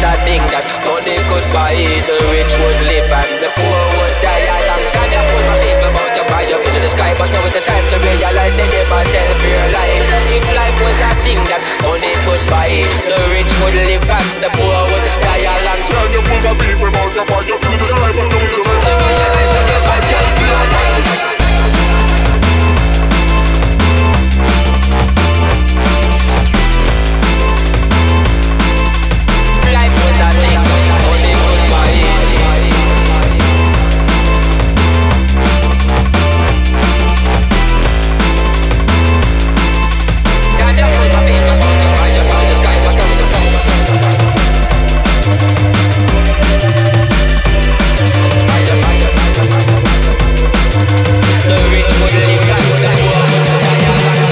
a thing that money could buy. The rich would live and the poor would die. A long time you fool my people about to buy up into the sky, but now it's the time to realize they never tell pure lie. If life was a thing that money could buy, the rich would live and the poor would die. A long time you fool my people about to buy up into the sky, but now it's the time to realize they never tell pure lies. Life was a thing that money could buy. Time to fool my people about to buy up into the sky, but now it's the time to the rich would live and the poor would die.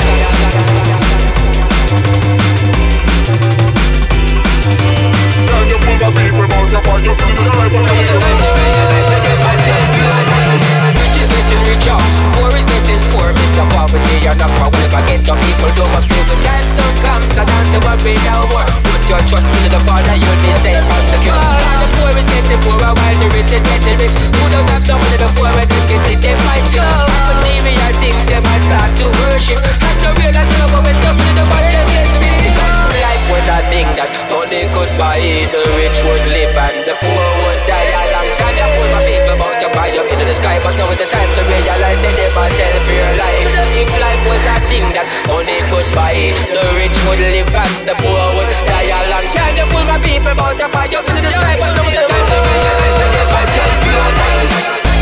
Now you fool my people about to buy up into the sky, but now it's the time to realize they never tell pure lies. Rich is getting richer, poor is getting poor. Mr. Poverty, you're not for will forget the people don't feel the time soon comes. I don't have to worry no more. Put your trust into the Father, you'll be safe and secure. The poor is getting poorer while the rich is getting rich. Who don't have no money before when they get it, they fight you. Material things, they might start to worship. And to realize no one when something in the body, they bless me. Life was a thing that money could buy. The rich would live and the poor would die. A long time you fool my people about to buy up into the sky, but now it's the time to realize they never tell pure life. If life was a thing that money could buy, the rich would live and the poor would die. A long time you fool my people about to buy up into the sky, but now it's the time to realize they never tell pure lies.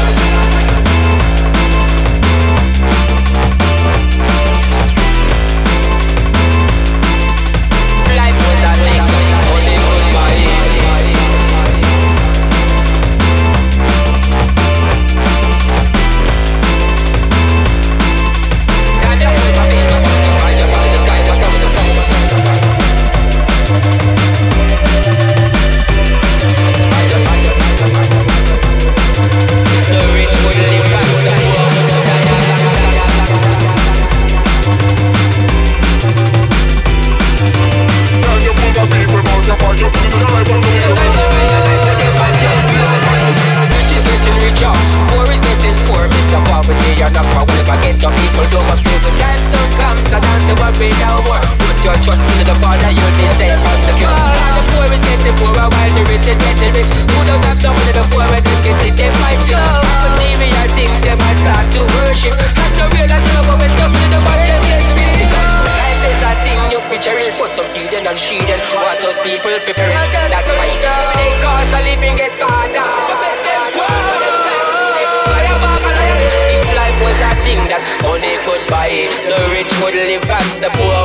Life was a thing that money could buy. Time to fool my people about to buy up into the sky, but now it's the time the rich would live and the poor would die. Now you fool my people about to buy up into the sky, but now it's the time to realize they never tell pure lies. Rich is getting richer, poor is getting poor. Mr. Poverty, you're not for will forget the people don't feel the time soon comes. I don't have to worry no more. Put your trust into the Father, you'll be safe and secure. The poor is getting poorer while the rich is getting rich. Who don't have no money before when they get it, they fight you. Material things, they might start to worship. And to realize no one when something in the body, they bless me. Life is a thing you fi cherish, put some Eden and sheeden. Want those people fi perish, that's why they cost a living get harder. If life was a thing that money could buy, the rich would live and the poor